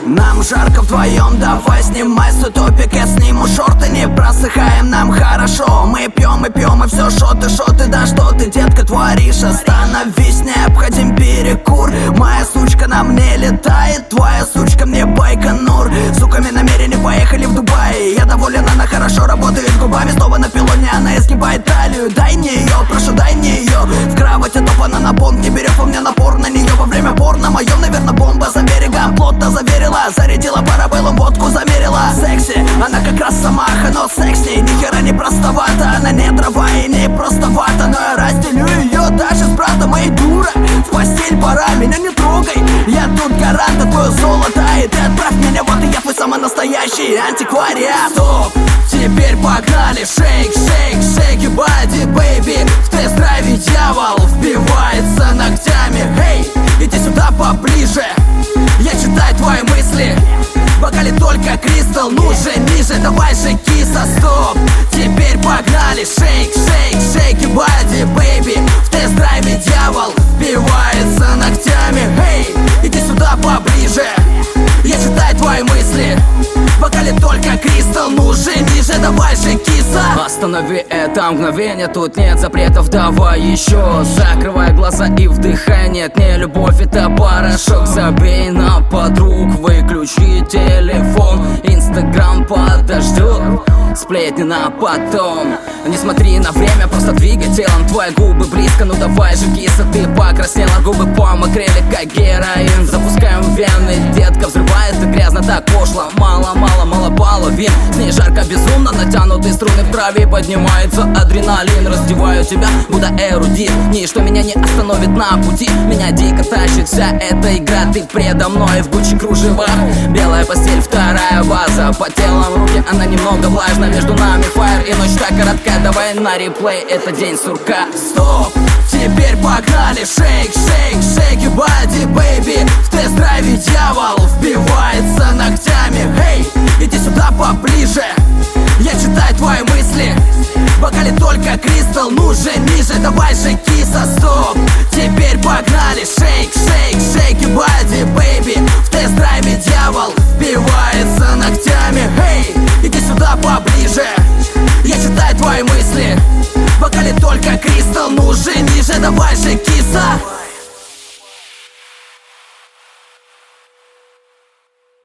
Нам жарко вдвоем, давай снимай свой топик, я сниму шорты, не просыхаем, нам хорошо. Мы пьем и пьем, и все шоты, да что ты, детка, творишь? Остановись, необходим перекур. Моя сучка на мне летает, твоя сучка мне Байконур. Суками намерены поехали в Дубай. Я доволен, она хорошо работает губами. Снова на пилоне, она изгибает талию. Дай мне ее, прошу, дай мне ее. В кровати топ, она на понт не берет, у меня напор на нее во время порно. Моем, наверное, бомба за берегом, плотно заверила. Зарядила парабеллум, водку замерила. Секси, она как раз самаха, но секс с ней ни хера не простовато. Она не дрова и не простовата, но я разделю ее даже с братом. Эй, дура, в постель пора, меня не трогай. Я тут гарант, а твое золото. И ты отправь меня, вот и я твой самый настоящий антиквариат. Стоп, теперь погнали. Шейк, шейк, шейк your body, baby. В тест-драйве дьявол вбивается ногтями. Эй, иди сюда поближе, я читаю твои мысли. В бокале только кристалл, ну же ниже, давай же киса. Стоп, теперь погнали. Шейк, шейк, шейк your body, baby. В тест-драйве дьявол вбивается ногтями. Эй, иди сюда поближе, я читаю твои мысли. В бокале только кристалл, ну же ниже, давай же киса. Останови это мгновение, тут нет запретов, давай еще. Закрывай глаза и вдыхай, нет, не любовь, это порошок. Забей на подруг, выключи телефон. Инстаграм подождет, сплетни на потом. Не смотри на время, просто двигай телом. Твои губы близко, ну давай же киса. Ты покраснела, губы помокрели, как героин. Запускаем в вены, детка взрывается грязно, так пошло. Мало половин, с ней жарко, безумно. Натянутые струны в траве, поднимается адреналин. Раздеваю тебя, будто эрудит, ничто меня не остановит на пути. Меня дико тащит вся эта игра, ты предо мной в Гуччи кружевах. Белая постель, вторая база, по телам руки, она немного влажна. Между нами фаер и ночь так коротка, давай на реплей, это день сурка. Стоп, теперь погнали. Шейк, шейк, шейк your body, baby. В тест-драйве дьявол вбивается ногтями. Эй, иди сюда поближе, я читаю твои мысли. В бокале только кристалл, ну же ниже, давай же киса. Стоп, теперь погнали. Шейк, шейк, шейк your body, baby. В